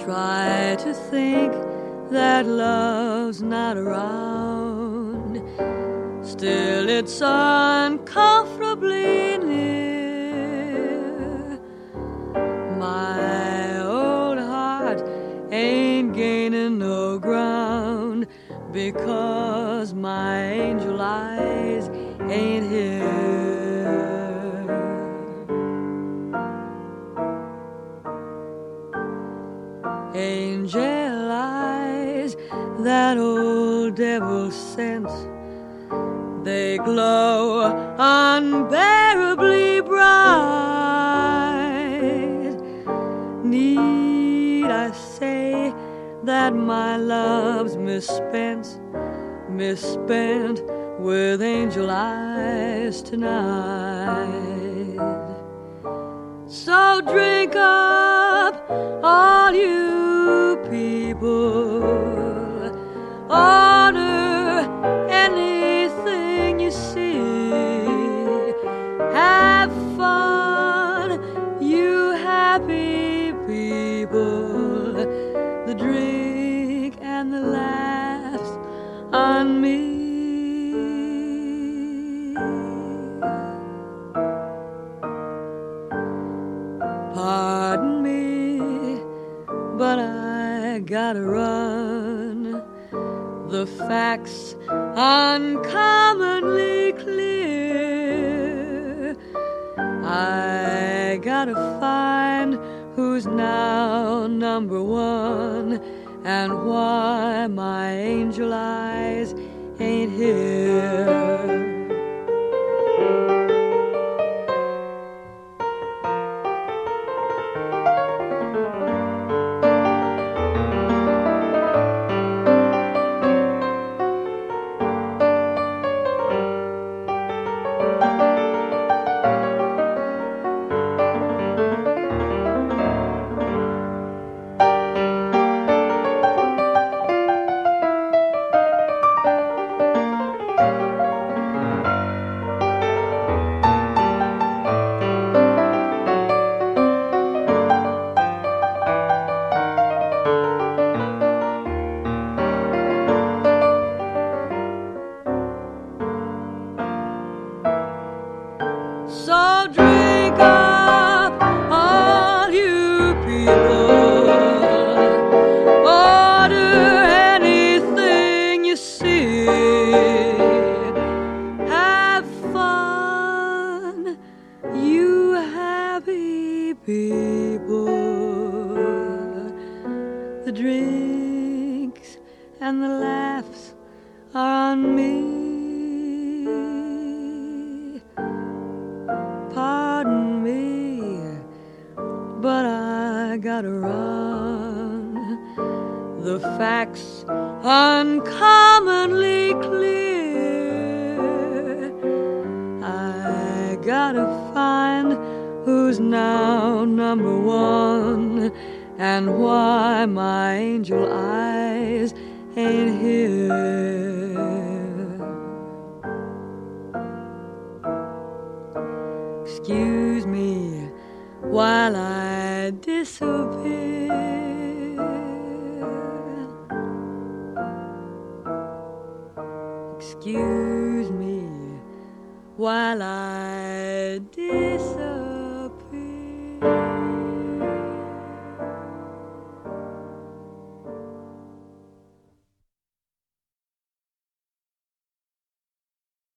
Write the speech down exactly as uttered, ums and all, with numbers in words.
Try to think that love's not around, still it's uncomfortably near. My old heart ain't gaining no ground because my angel eyes ain't here. Angel eyes, that old devil sent, they glow unbearably bright. Need I say that my love's misspent, misspent with angel eyes tonight? So drink up, all you people, order anything you see. Have fun, you happy people. The drink and the laughs on me. Pardon me, but I gotta run. The facts uncommonly clear. I gotta find who's now number one and why my angel eyes ain't here. So drink up, all you people, order anything you see. Have fun, you happy people. The drinks and the laughs are on me. Pardon me, but I gotta run. The facts uncommonly clear. I gotta find who's now number one and why my angel eyes ain't here. Excuse me while I disappear. Excuse me while I disappear.